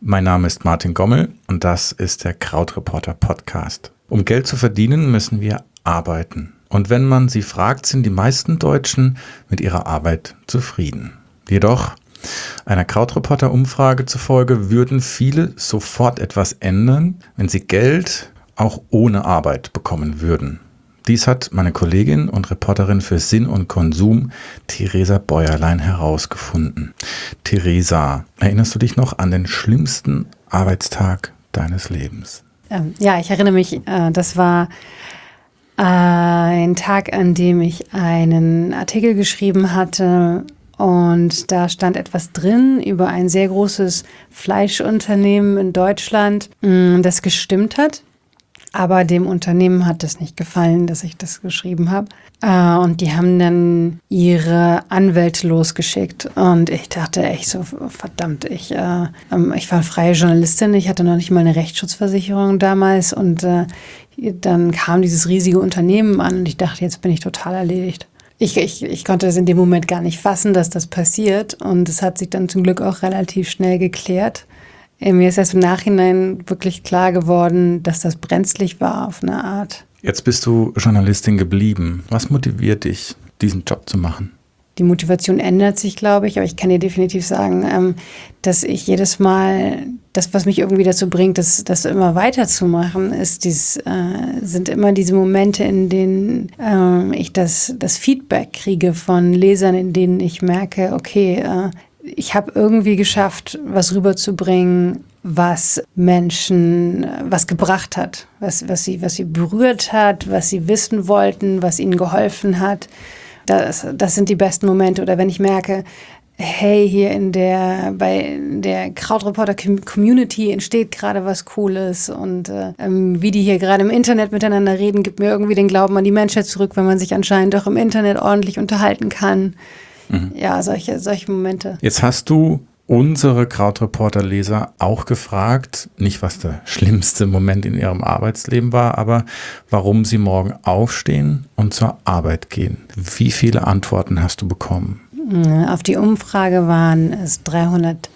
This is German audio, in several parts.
Mein Name ist Martin Gommel und das ist der Krautreporter Podcast. Um Geld zu verdienen, müssen wir arbeiten. Und wenn man sie fragt, sind die meisten Deutschen mit ihrer Arbeit zufrieden. Jedoch, einer Krautreporter-Umfrage zufolge würden viele sofort etwas ändern, wenn sie Geld auch ohne Arbeit bekommen würden. Dies hat meine Kollegin und Reporterin für Sinn und Konsum, Theresa Bäuerlein, herausgefunden. Theresa, erinnerst du dich noch an den schlimmsten Arbeitstag deines Lebens? Ja, ich erinnere mich, das war ein Tag, an dem ich einen Artikel geschrieben hatte und da stand etwas drin über ein sehr großes Fleischunternehmen in Deutschland, das gestimmt hat. Aber dem Unternehmen hat es nicht gefallen, dass ich das geschrieben habe. Und die haben dann ihre Anwälte losgeschickt. Und ich dachte echt so, verdammt, ich war freie Journalistin, ich hatte noch nicht mal eine Rechtsschutzversicherung damals. Und dann kam dieses riesige Unternehmen an und ich dachte, jetzt bin ich total erledigt. Ich konnte es in dem Moment gar nicht fassen, dass das passiert. Und es hat sich dann zum Glück auch relativ schnell geklärt. Mir ist erst im Nachhinein wirklich klar geworden, dass das brenzlig war auf eine Art. Jetzt bist du Journalistin geblieben. Was motiviert dich, diesen Job zu machen? Die Motivation ändert sich, glaube ich, aber ich kann dir definitiv sagen, dass ich jedes Mal, das, was mich irgendwie dazu bringt, das immer weiterzumachen, sind immer diese Momente, in denen ich das Feedback kriege von Lesern, in denen ich merke, okay, ich habe irgendwie geschafft, was rüberzubringen, was Menschen was gebracht hat, was sie berührt hat, was sie wissen wollten, was ihnen geholfen hat. Das sind die besten Momente. Oder wenn ich merke, hey, hier bei der Krautreporter-Community entsteht gerade was Cooles und wie die hier gerade im Internet miteinander reden, gibt mir irgendwie den Glauben an die Menschheit zurück, wenn man sich anscheinend auch im Internet ordentlich unterhalten kann. Ja, solche Momente. Jetzt hast du unsere Krautreporter-Leser auch gefragt, nicht was der schlimmste Moment in ihrem Arbeitsleben war, aber warum sie morgen aufstehen und zur Arbeit gehen. Wie viele Antworten hast du bekommen? Auf die Umfrage waren es 314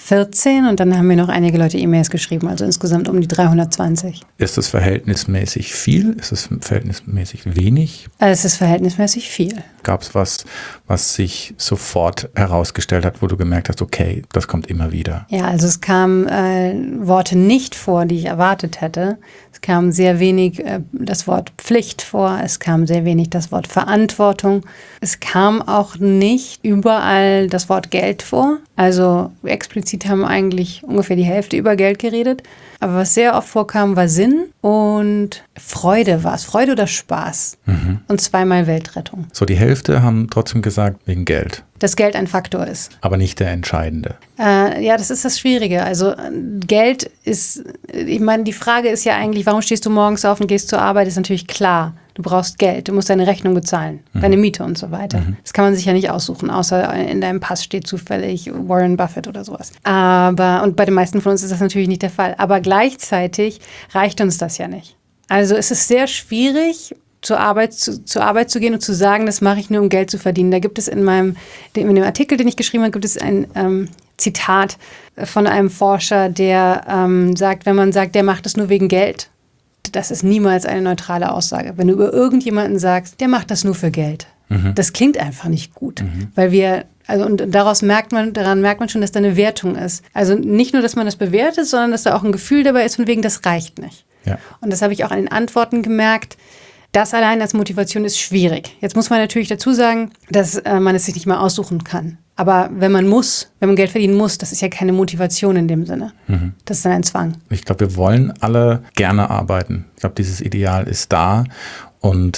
und dann haben mir noch einige Leute E-Mails geschrieben, also insgesamt um die 320. Ist es verhältnismäßig viel? Ist es verhältnismäßig wenig? Es ist verhältnismäßig viel. Gab es was sich sofort herausgestellt hat, wo du gemerkt hast, okay, das kommt immer wieder? Ja, also es kamen Worte nicht vor, die ich erwartet hätte. Es kam sehr wenig das Wort Pflicht vor, es kam sehr wenig das Wort Verantwortung. Es kam auch nicht überall das Wort Geld vor. Also explizit haben eigentlich ungefähr die Hälfte über Geld geredet. Aber was sehr oft vorkam, war Sinn und Freude war es. Freude oder Spaß. Und zweimal Weltrettung. So, die Hälfte haben trotzdem gesagt, wegen Geld. Dass Geld ein Faktor ist. Aber nicht der entscheidende. Ja, das ist das Schwierige. Also Geld ist, ich meine, die Frage ist ja eigentlich, warum stehst du morgens auf und gehst zur Arbeit, ist natürlich klar. Du brauchst Geld, du musst deine Rechnung bezahlen, deine Miete und so weiter. Das kann man sich ja nicht aussuchen, außer in deinem Pass steht zufällig Warren Buffett oder sowas. Und bei den meisten von uns ist das natürlich nicht der Fall. Aber gleichzeitig reicht uns das ja nicht. Also es ist sehr schwierig, zur Arbeit zu gehen und zu sagen, das mache ich nur, um Geld zu verdienen. Da gibt es in dem Artikel, den ich geschrieben habe, gibt es ein Zitat von einem Forscher, der sagt, wenn man sagt, der macht das nur wegen Geld, das ist niemals eine neutrale Aussage. Wenn du über irgendjemanden sagst, der macht das nur für Geld, das klingt einfach nicht gut, weil und daran merkt man schon, dass da eine Wertung ist. Also nicht nur, dass man das bewertet, sondern dass da auch ein Gefühl dabei ist, von wegen, das reicht nicht. Ja. Und das habe ich auch an den Antworten gemerkt. Das allein als Motivation ist schwierig. Jetzt muss man natürlich dazu sagen, dass man es sich nicht mal aussuchen kann. Aber wenn man Geld verdienen muss, das ist ja keine Motivation in dem Sinne. Das ist dann ein Zwang. Ich glaube, wir wollen alle gerne arbeiten. Ich glaube, dieses Ideal ist da. Und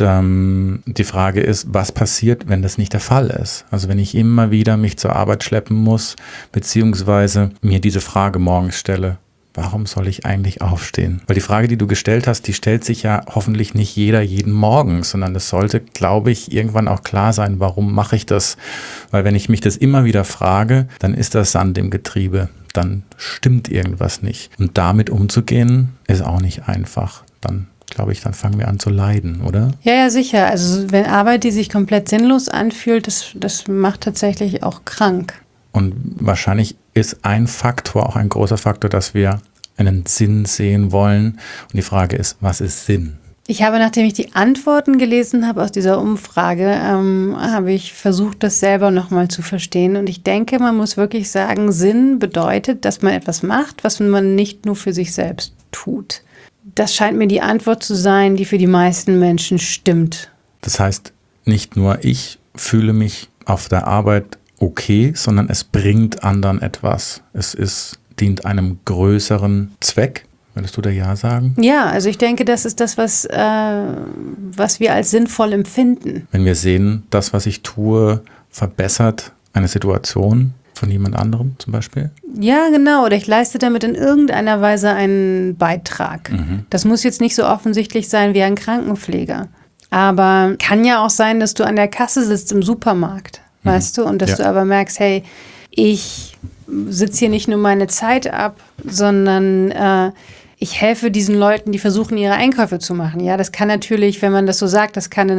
die Frage ist, was passiert, wenn das nicht der Fall ist? Also wenn ich immer wieder mich zur Arbeit schleppen muss, beziehungsweise mir diese Frage morgens stelle, warum soll ich eigentlich aufstehen? Weil die Frage, die du gestellt hast, die stellt sich ja hoffentlich nicht jeder jeden Morgen, sondern es sollte, glaube ich, irgendwann auch klar sein, warum mache ich das? Weil wenn ich mich das immer wieder frage, dann ist das Sand im Getriebe, dann stimmt irgendwas nicht. Und damit umzugehen, ist auch nicht einfach. Dann fangen wir an zu leiden, oder? Ja, sicher. Also wenn Arbeit, die sich komplett sinnlos anfühlt, das macht tatsächlich auch krank. Und wahrscheinlich ist ein Faktor, auch ein großer Faktor, dass wir einen Sinn sehen wollen. Und die Frage ist, was ist Sinn? Ich habe, nachdem ich die Antworten gelesen habe aus dieser Umfrage, habe ich versucht, das selber nochmal zu verstehen. Und ich denke, man muss wirklich sagen, Sinn bedeutet, dass man etwas macht, was man nicht nur für sich selbst tut. Das scheint mir die Antwort zu sein, die für die meisten Menschen stimmt. Das heißt, nicht nur ich fühle mich auf der Arbeit okay, sondern es bringt anderen etwas. Dient einem größeren Zweck. Würdest du da ja sagen? Ja, also ich denke, das ist das, was wir als sinnvoll empfinden. Wenn wir sehen, das, was ich tue, verbessert eine Situation von jemand anderem zum Beispiel? Ja, genau. Oder ich leiste damit in irgendeiner Weise einen Beitrag. Das muss jetzt nicht so offensichtlich sein wie ein Krankenpfleger. Aber kann ja auch sein, dass du an der Kasse sitzt im Supermarkt, weißt du? Und dass du aber merkst, hey, ich sitze hier nicht nur meine Zeit ab, sondern ich helfe diesen Leuten, die versuchen, ihre Einkäufe zu machen. Ja, das kann natürlich, wenn man das so sagt, das kann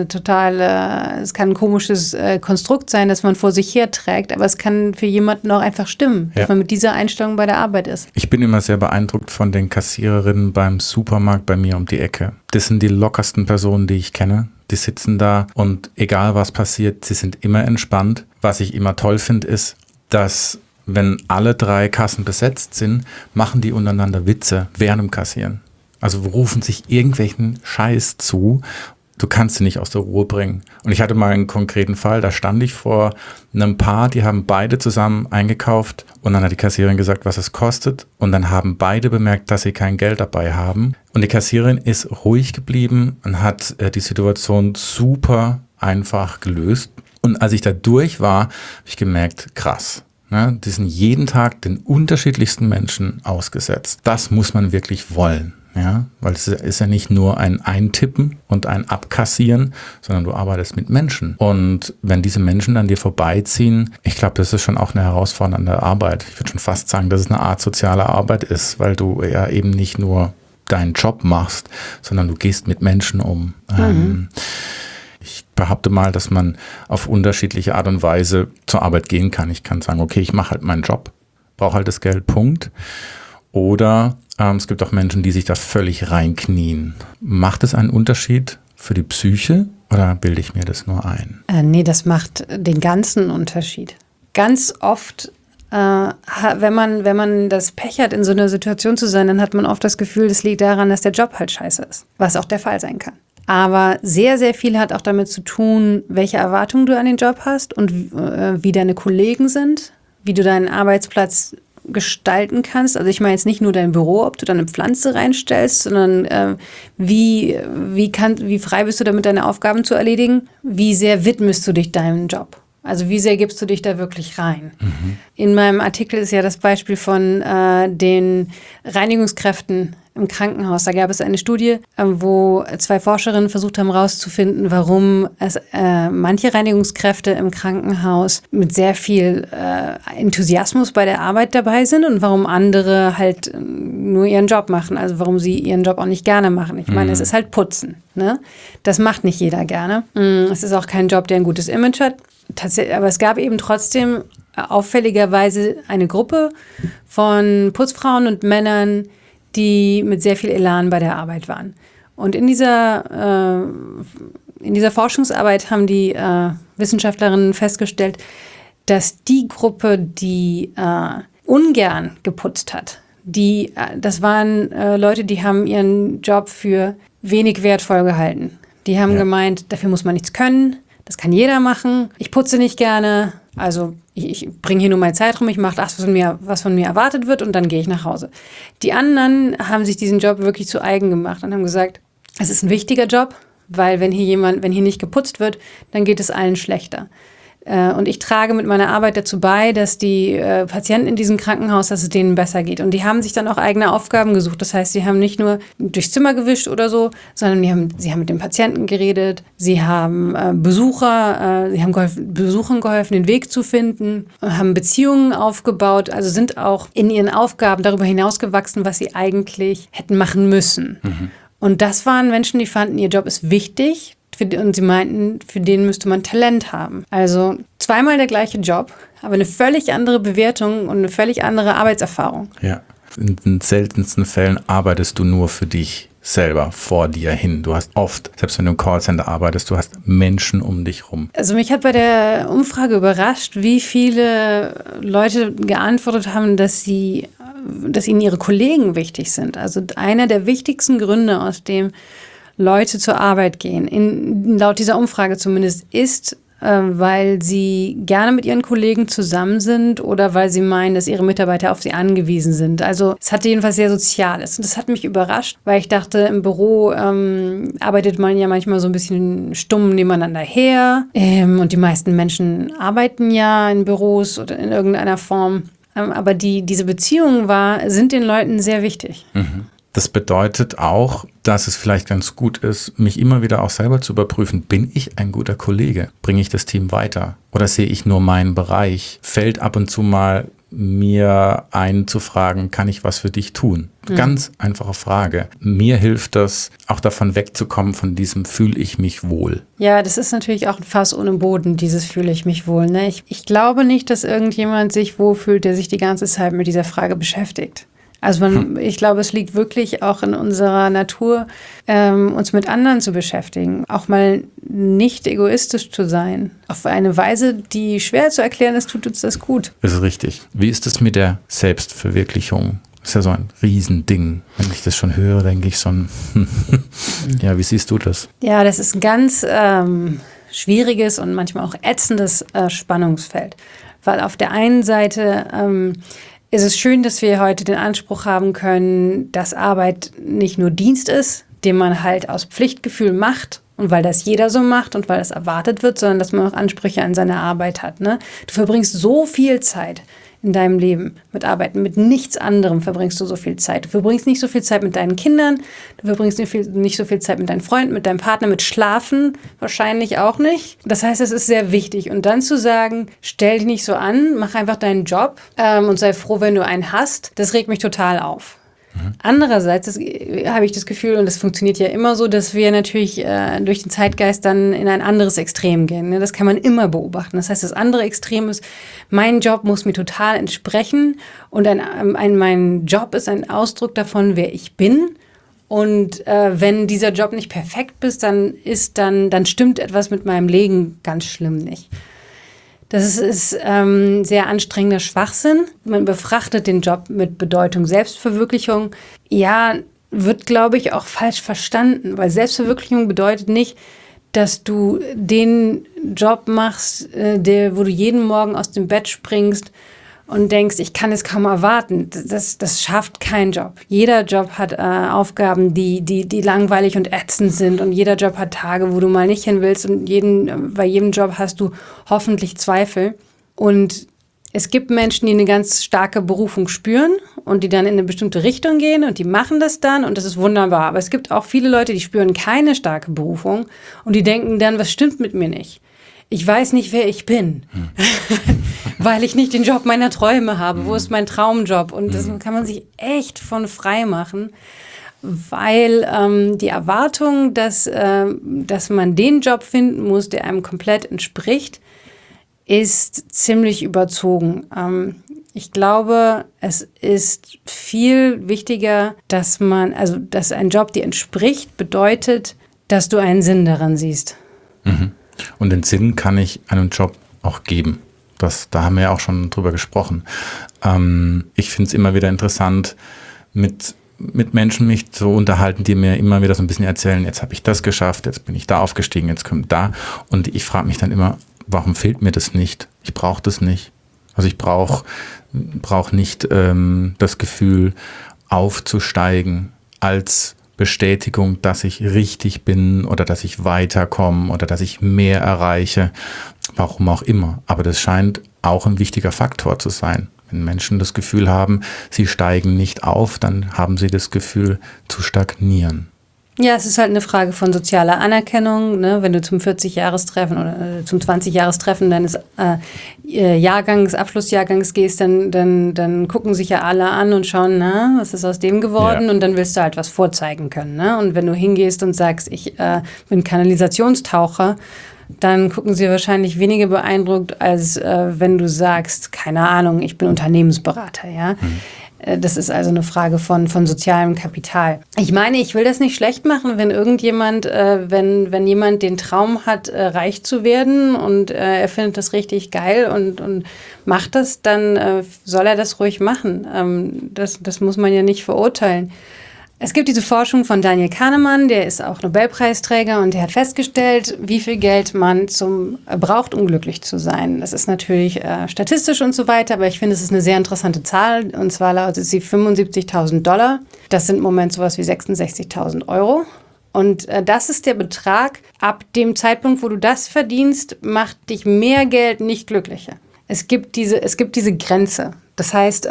ein komisches Konstrukt sein, das man vor sich her trägt, aber es kann für jemanden auch einfach stimmen, dass man mit dieser Einstellung bei der Arbeit ist. Ich bin immer sehr beeindruckt von den Kassiererinnen beim Supermarkt bei mir um die Ecke. Das sind die lockersten Personen, die ich kenne. Die sitzen da und egal was passiert, sie sind immer entspannt. Was ich immer toll finde, ist, dass wenn alle 3 Kassen besetzt sind, machen die untereinander Witze während dem Kassieren. Also rufen sich irgendwelchen Scheiß zu. Du kannst sie nicht aus der Ruhe bringen. Und ich hatte mal einen konkreten Fall, da stand ich vor einem Paar, die haben beide zusammen eingekauft und dann hat die Kassiererin gesagt, was es kostet. Und dann haben beide bemerkt, dass sie kein Geld dabei haben. Und die Kassiererin ist ruhig geblieben und hat die Situation super einfach gelöst. Und als ich da durch war, habe ich gemerkt, krass. Die sind jeden Tag den unterschiedlichsten Menschen ausgesetzt. Das muss man wirklich wollen. Ja, weil es ist ja nicht nur ein Eintippen und ein Abkassieren, sondern du arbeitest mit Menschen. Und wenn diese Menschen an dir vorbeiziehen, ich glaube, das ist schon auch eine herausfordernde Arbeit. Ich würde schon fast sagen, dass es eine Art soziale Arbeit ist, weil du ja eben nicht nur deinen Job machst, sondern du gehst mit Menschen um. Ich behaupte mal, dass man auf unterschiedliche Art und Weise zur Arbeit gehen kann. Ich kann sagen, okay, ich mache halt meinen Job, brauche halt das Geld, Punkt. Oder es gibt auch Menschen, die sich da völlig reinknien. Macht es einen Unterschied für die Psyche oder bilde ich mir das nur ein? Nee, das macht den ganzen Unterschied. Ganz oft, wenn man das Pech hat, in so einer Situation zu sein, dann hat man oft das Gefühl, das liegt daran, dass der Job halt scheiße ist. Was auch der Fall sein kann. Aber sehr, sehr viel hat auch damit zu tun, welche Erwartungen du an den Job hast und wie deine Kollegen sind, wie du deinen Arbeitsplatz gestalten kannst. Also ich meine jetzt nicht nur dein Büro, ob du da eine Pflanze reinstellst, sondern wie frei bist du damit, deine Aufgaben zu erledigen? Wie sehr widmest du dich deinem Job? Also wie sehr gibst du dich da wirklich rein? In meinem Artikel ist ja das Beispiel von den Reinigungskräften im Krankenhaus. Da gab es eine Studie, wo 2 Forscherinnen versucht haben herauszufinden, warum es manche Reinigungskräfte im Krankenhaus mit sehr viel Enthusiasmus bei der Arbeit dabei sind und warum andere halt nur ihren Job machen. Also warum sie ihren Job auch nicht gerne machen. Ich meine, es ist halt Putzen. Ne? Das macht nicht jeder gerne. Es ist auch kein Job, der ein gutes Image hat. Aber es gab eben trotzdem auffälligerweise eine Gruppe von Putzfrauen und Männern, die mit sehr viel Elan bei der Arbeit waren. Und in dieser Forschungsarbeit haben die Wissenschaftlerinnen festgestellt, dass die Gruppe, die ungern geputzt hat, das waren Leute, die haben ihren Job für wenig wertvoll gehalten. Die haben gemeint, dafür muss man nichts können, das kann jeder machen, ich putze nicht gerne, also ich bringe hier nur meine Zeit rum, ich mache das, was von mir erwartet wird und dann gehe ich nach Hause. Die anderen haben sich diesen Job wirklich zu eigen gemacht und haben gesagt, es ist ein wichtiger Job, weil wenn hier nicht geputzt wird, dann geht es allen schlechter. Und ich trage mit meiner Arbeit dazu bei, dass die Patienten in diesem Krankenhaus, dass es denen besser geht. Und die haben sich dann auch eigene Aufgaben gesucht. Das heißt, sie haben nicht nur durchs Zimmer gewischt oder so, sondern sie haben mit den Patienten geredet, sie haben Besuchern geholfen, den Weg zu finden, haben Beziehungen aufgebaut, also sind auch in ihren Aufgaben darüber hinausgewachsen, was sie eigentlich hätten machen müssen. Und das waren Menschen, die fanden, ihr Job ist wichtig, Und sie meinten, für den müsste man Talent haben. Also zweimal der gleiche Job, aber eine völlig andere Bewertung und eine völlig andere Arbeitserfahrung. Ja. In den seltensten Fällen arbeitest du nur für dich selber, vor dir hin. Du hast oft, selbst wenn du im Callcenter arbeitest, du hast Menschen um dich rum. Also mich hat bei der Umfrage überrascht, wie viele Leute geantwortet haben, dass ihnen ihre Kollegen wichtig sind. Also einer der wichtigsten Gründe, aus dem Leute zur Arbeit gehen, laut dieser Umfrage zumindest, ist, weil sie gerne mit ihren Kollegen zusammen sind oder weil sie meinen, dass ihre Mitarbeiter auf sie angewiesen sind. Also es hatte jedenfalls sehr Soziales. Und das hat mich überrascht, weil ich dachte, im Büro arbeitet man ja manchmal so ein bisschen stumm nebeneinander her. Und die meisten Menschen arbeiten ja in Büros oder in irgendeiner Form. Aber diese Beziehung sind den Leuten sehr wichtig. Mhm. Das bedeutet auch, dass es vielleicht ganz gut ist, mich immer wieder auch selber zu überprüfen. Bin ich ein guter Kollege? Bringe ich das Team weiter? Oder sehe ich nur meinen Bereich? Fällt ab und zu mal mir ein zu fragen, kann ich was für dich tun? Ganz einfache Frage. Mir hilft das, auch davon wegzukommen, von diesem fühle ich mich wohl. Ja, das ist natürlich auch ein Fass ohne Boden, dieses fühle ich mich wohl. Ne? Ich glaube nicht, dass irgendjemand sich wohlfühlt, der sich die ganze Zeit mit dieser Frage beschäftigt. Also ich glaube, es liegt wirklich auch in unserer Natur, uns mit anderen zu beschäftigen. Auch mal nicht egoistisch zu sein. Auf eine Weise, die schwer zu erklären ist, tut uns das gut. Das ist richtig. Wie ist es mit der Selbstverwirklichung? Das ist ja so ein Riesending. Wenn ich das schon höre, denke ich ja, wie siehst du das? Ja, das ist ein ganz schwieriges und manchmal auch ätzendes Spannungsfeld. Weil auf der einen Seite ist es schön, dass wir heute den Anspruch haben können, dass Arbeit nicht nur Dienst ist, den man halt aus Pflichtgefühl macht und weil das jeder so macht und weil das erwartet wird, sondern dass man auch Ansprüche an seine Arbeit hat. Ne? Du verbringst so viel Zeit in deinem Leben mit Arbeiten, mit nichts anderem verbringst du so viel Zeit. Du verbringst nicht so viel Zeit mit deinen Kindern, du verbringst nicht so viel Zeit mit deinen Freunden, mit deinem Partner, mit Schlafen wahrscheinlich auch nicht. Das heißt, es ist sehr wichtig. Und dann zu sagen, stell dich nicht so an, mach einfach deinen Job und sei froh, wenn du einen hast, das regt mich total auf. Andererseits habe ich das Gefühl, und das funktioniert ja immer so, dass wir natürlich durch den Zeitgeist dann in ein anderes Extrem gehen. Ne? Das kann man immer beobachten. Das heißt, das andere Extrem ist, mein Job muss mir total entsprechen und mein Job ist ein Ausdruck davon, wer ich bin. Und wenn dieser Job nicht perfekt ist, dann stimmt etwas mit meinem Leben ganz schlimm nicht. Das ist sehr anstrengender Schwachsinn. Man befrachtet den Job mit Bedeutung Selbstverwirklichung. Ja, wird, glaube ich, auch falsch verstanden, weil Selbstverwirklichung bedeutet nicht, dass du den Job machst, wo du jeden Morgen aus dem Bett springst und denkst, ich kann es kaum erwarten. Das schafft kein Job. Jeder Job hat Aufgaben, die langweilig und ätzend sind. Und jeder Job hat Tage, wo du mal nicht hin willst. Und bei jedem Job hast du hoffentlich Zweifel. Und es gibt Menschen, die eine ganz starke Berufung spüren und die dann in eine bestimmte Richtung gehen und die machen das dann und das ist wunderbar. Aber es gibt auch viele Leute, die spüren keine starke Berufung und die denken dann, was stimmt mit mir nicht? Ich weiß nicht, wer ich bin, weil ich nicht den Job meiner Träume habe. Wo ist mein Traumjob? Und das kann man sich echt von frei machen, weil die Erwartung, dass man den Job finden muss, der einem komplett entspricht, ist ziemlich überzogen. Ich glaube, es ist viel wichtiger, dass ein Job dir entspricht, bedeutet, dass du einen Sinn daran siehst. Mhm. Und den Sinn kann ich einem Job auch geben. Da haben wir ja auch schon drüber gesprochen. Ich finde es immer wieder interessant, mit Menschen mich zu unterhalten, die mir immer wieder so ein bisschen erzählen, jetzt habe ich das geschafft, jetzt bin ich da aufgestiegen, jetzt kommt da. Und ich frage mich dann immer, warum fehlt mir das nicht? Ich brauche das nicht. Also ich brauche nicht das Gefühl, aufzusteigen als Bestätigung, dass ich richtig bin oder dass ich weiterkomme oder dass ich mehr erreiche, warum auch immer. Aber das scheint auch ein wichtiger Faktor zu sein. Wenn Menschen das Gefühl haben, sie steigen nicht auf, dann haben sie das Gefühl zu stagnieren. Ja, es ist halt eine Frage von sozialer Anerkennung. Ne? Wenn du zum 40-Jahrestreffen oder zum 20-Jahrestreffen deines Abschlussjahrgangs gehst, dann gucken sich ja alle an und schauen, na, was ist aus dem geworden? Ja. Und dann willst du halt was vorzeigen können. Ne? Und wenn du hingehst und sagst, ich bin Kanalisationstaucher, dann gucken sie wahrscheinlich weniger beeindruckt, als wenn du sagst, keine Ahnung, ich bin Unternehmensberater, ja. Das ist also eine Frage von sozialem Kapital. Ich meine, ich will das nicht schlecht machen, wenn irgendjemand, wenn jemand den Traum hat, reich zu werden und er findet das richtig geil und macht das, dann soll er das ruhig machen. Das muss man ja nicht verurteilen. Es gibt diese Forschung von Daniel Kahnemann, der ist auch Nobelpreisträger und der hat festgestellt, wie viel Geld man braucht, um glücklich zu sein. Das ist natürlich statistisch und so weiter, aber ich finde, es ist eine sehr interessante Zahl und zwar lautet sie $75.000. Das sind im Moment sowas wie 66.000 Euro. Und das ist der Betrag, ab dem Zeitpunkt, wo du das verdienst, macht dich mehr Geld nicht glücklicher. Es gibt diese Grenze. Das heißt,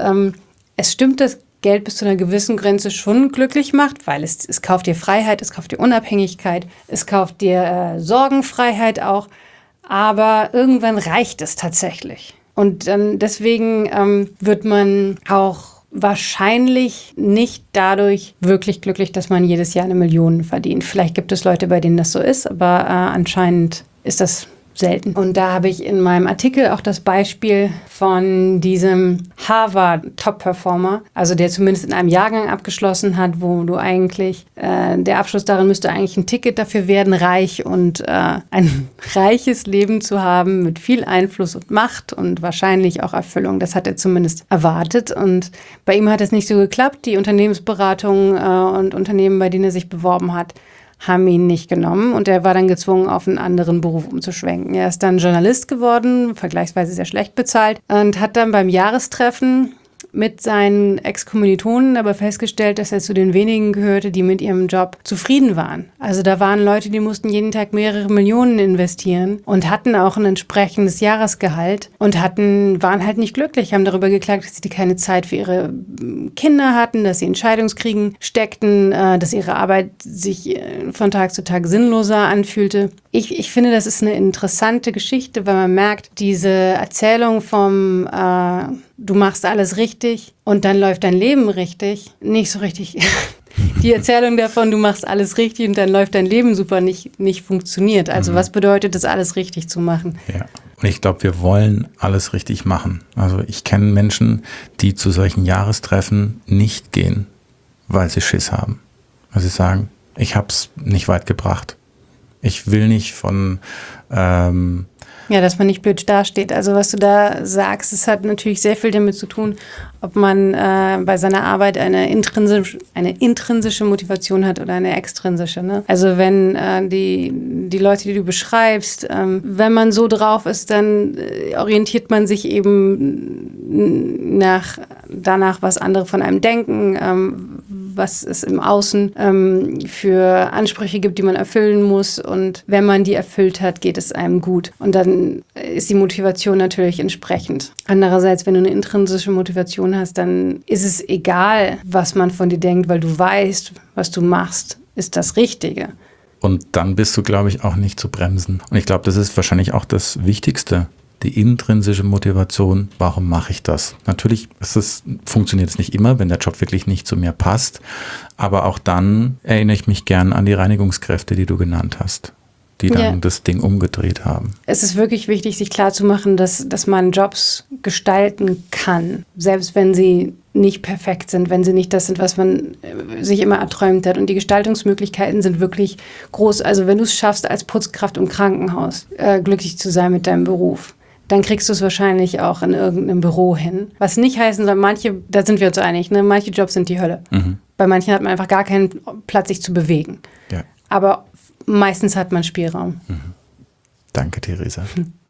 es stimmt, dass Geld bis zu einer gewissen Grenze schon glücklich macht, weil es kauft dir Freiheit, es kauft dir Unabhängigkeit, es kauft dir Sorgenfreiheit auch. Aber irgendwann reicht es tatsächlich. Und deswegen wird man auch wahrscheinlich nicht dadurch wirklich glücklich, dass man jedes Jahr 1 Million verdient. Vielleicht gibt es Leute, bei denen das so ist, aber anscheinend ist das selten. Und da habe ich in meinem Artikel auch das Beispiel von diesem Harvard-Top-Performer, also der zumindest in einem Jahrgang abgeschlossen hat, wo du eigentlich, der Abschluss darin müsste eigentlich ein Ticket dafür werden, reich und ein reiches Leben zu haben mit viel Einfluss und Macht und wahrscheinlich auch Erfüllung. Das hat er zumindest erwartet und bei ihm hat es nicht so geklappt. Die Unternehmensberatung und Unternehmen, bei denen er sich beworben hat, haben ihn nicht genommen und er war dann gezwungen, auf einen anderen Beruf umzuschwenken. Er ist dann Journalist geworden, vergleichsweise sehr schlecht bezahlt und hat dann beim Jahrestreffen mit seinen Ex-Kommilitonen aber festgestellt, dass er zu den wenigen gehörte, die mit ihrem Job zufrieden waren. Also da waren Leute, die mussten jeden Tag mehrere Millionen investieren und hatten auch ein entsprechendes Jahresgehalt und waren halt nicht glücklich, haben darüber geklagt, dass sie keine Zeit für ihre Kinder hatten, dass sie in Scheidungskriegen steckten, dass ihre Arbeit sich von Tag zu Tag sinnloser anfühlte. Ich finde, das ist eine interessante Geschichte, weil man merkt, diese Erzählung vom du machst alles richtig und dann läuft dein Leben richtig, nicht so richtig. Die Erzählung davon, du machst alles richtig und dann läuft dein Leben super, nicht funktioniert. Also was bedeutet es, alles richtig zu machen? Ja, und ich glaube, wir wollen alles richtig machen. Also ich kenne Menschen, die zu solchen Jahrestreffen nicht gehen, weil sie Schiss haben. Weil sie sagen, ich habe es nicht weit gebracht. Ich will nicht von ja, dass man nicht blöd dasteht. Also was du da sagst, es hat natürlich sehr viel damit zu tun, ob man bei seiner Arbeit eine intrinsische Motivation hat oder eine extrinsische. Ne? Also wenn die Leute, die du beschreibst, wenn man so drauf ist, dann orientiert man sich eben danach, was andere von einem denken, was es im Außen für Ansprüche gibt, die man erfüllen muss. Und wenn man die erfüllt hat, geht es einem gut. Und dann ist die Motivation natürlich entsprechend. Andererseits, wenn du eine intrinsische Motivation hast, dann ist es egal, was man von dir denkt, weil du weißt, was du machst, ist das Richtige. Und dann bist du, glaube ich, auch nicht zu bremsen. Und ich glaube, das ist wahrscheinlich auch das Wichtigste. Die intrinsische Motivation, warum mache ich das? Natürlich funktioniert es nicht immer, wenn der Job wirklich nicht zu mir passt. Aber auch dann erinnere ich mich gern an die Reinigungskräfte, die du genannt hast, die dann das Ding umgedreht haben. Es ist wirklich wichtig, sich klarzumachen, dass man Jobs gestalten kann, selbst wenn sie nicht perfekt sind, wenn sie nicht das sind, was man sich immer erträumt hat. Und die Gestaltungsmöglichkeiten sind wirklich groß. Also wenn du es schaffst, als Putzkraft im Krankenhaus glücklich zu sein mit deinem Beruf, dann kriegst du es wahrscheinlich auch in irgendeinem Büro hin. Was nicht heißen soll, da sind wir uns einig, ne? Manche Jobs sind die Hölle. Bei manchen hat man einfach gar keinen Platz, sich zu bewegen. Ja. Aber meistens hat man Spielraum. Danke, Theresa.